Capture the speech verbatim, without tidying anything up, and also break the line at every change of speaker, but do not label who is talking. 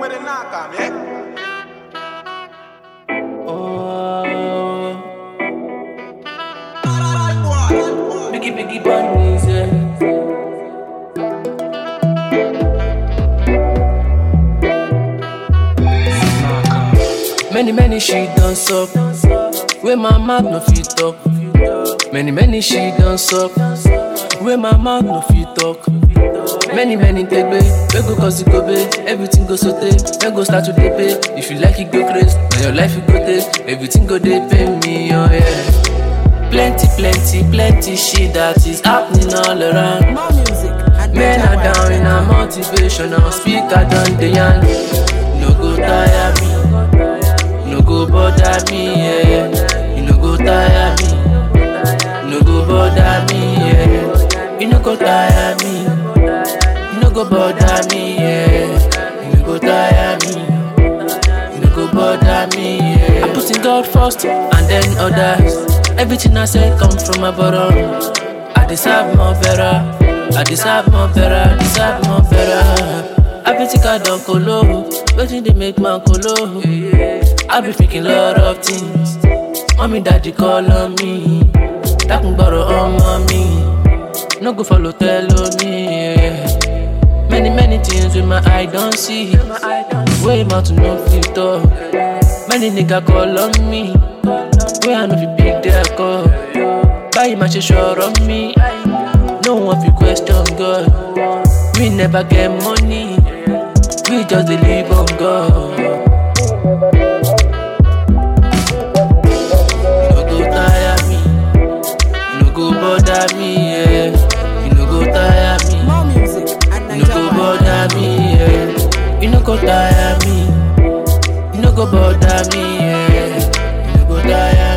with the knock on me.
Oh, biggie biggie bunnies, yeah. Many many she done suck, where my mouth no fit talk. Many many she done suck, where my mouth no fit talk. Many many take way, we go cause it go pay. Everything go so take, then go start to dey pay. If you like it go crazy, now your life you go take. Everything go dey pay me, oh yeah. Plenty, plenty, plenty shit that is happening all around.
More music.
Men are down in a motivational speaker done the yarn. No go tire me, no go bother me, yeah. You no go tire me, no go bother me, yeah. You no go tire me, you no go bother me, yeah. You no go tire me, you no go bother me, yeah. I put in God first and then others. Everything I say come from my bottom. I deserve more better, I deserve more better, I deserve more better. I be think I don't colo, waiting they make man colo. I be thinking lot of things. Mommy, daddy call on me. That can borrow on mommy. No go follow tell on me. Yeah. Many many things with my eye don't see. Way more to no filter. Many nigga call on me. Way I know if you big their call. Buy my sure on me. No one fi question God. We never get money. We just dey live on God. You no go tire me, you no go bother me, yeah. You no go tire me,
More music.
you no go bother me, yeah. You no go tire me, you no go bother me, yeah. You no go tire